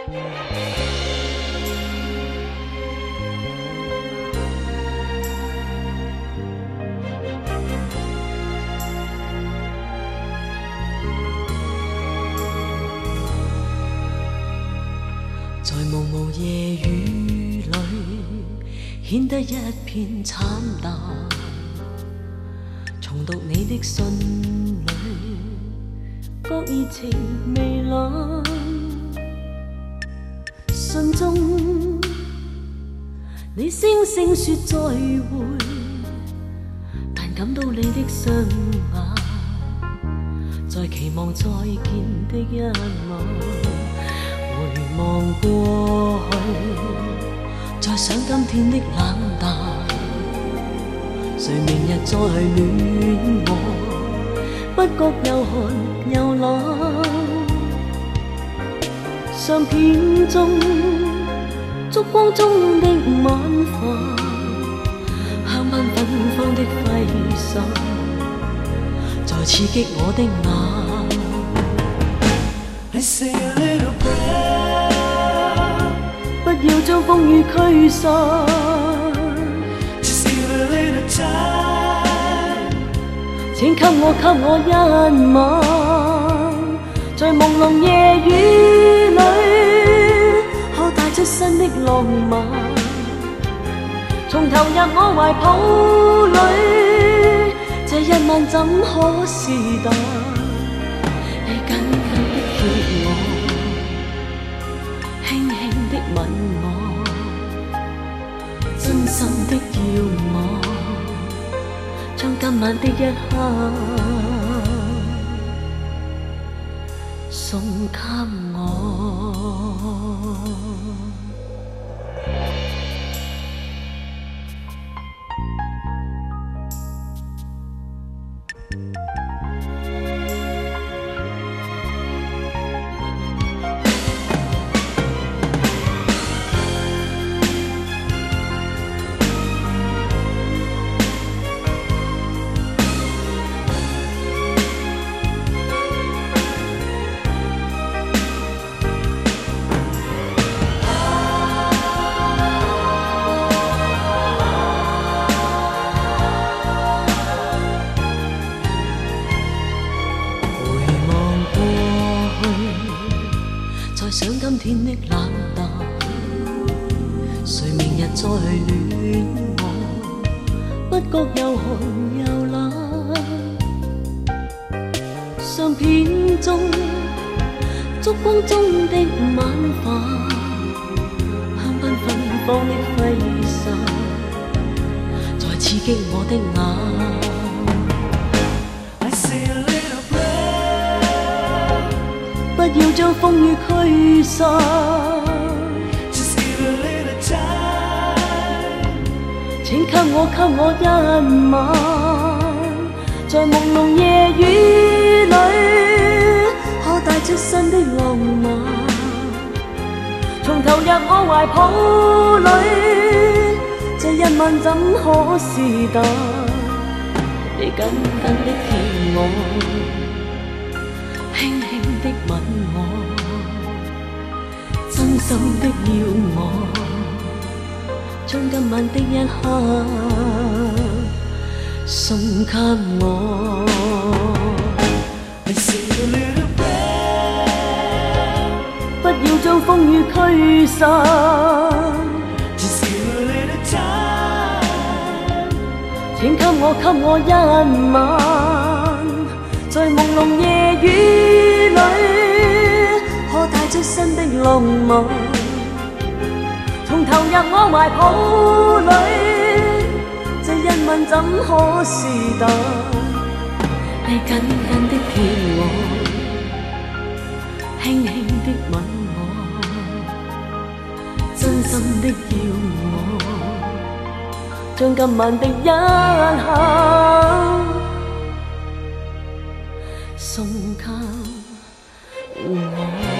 在茫茫夜雨里，显得一片惨淡。重读你的信里，觉热情微冷。信中你声声说再会，但感到你的双眼，在期望再见的一晚。回望过去，再想今天的冷淡，谁明日再恋我？不觉又寒又冷。相片中，烛光中的晚饭，香槟芬芳的挥手，在刺激我的眼。不要將風雨驅散，請給我一晚，在朦朧夜雨裏，可帶出新的浪漫，重投入我懷抱裏，這一晚怎可是淡？你緊緊的貼我，輕輕的吻我，真心的要我，將今晚的一刻送給我。想今天的冷淡，誰明日再戀我？不覺又寒又冷。相片中，燭光中的晚飯，香檳芬芳的揮手，在刺激我的眼。不要將風雨驅散，請給我一晚，在朦朧夜雨裏，可帶出新的浪漫，重投入我懷抱裏，這一晚怎可是淡？你緊緊的貼我，輕輕的吻我，真心的要我，將今晚的一刻送給我。不要將風雨驅散，請給我一晚，在朦朧夜雨裏，可帶出新的浪漫，重投入我懷抱裏，這一晚怎可是淡？你緊緊的貼我，輕輕的吻我，真心的要我，將今晚的一刻送給我。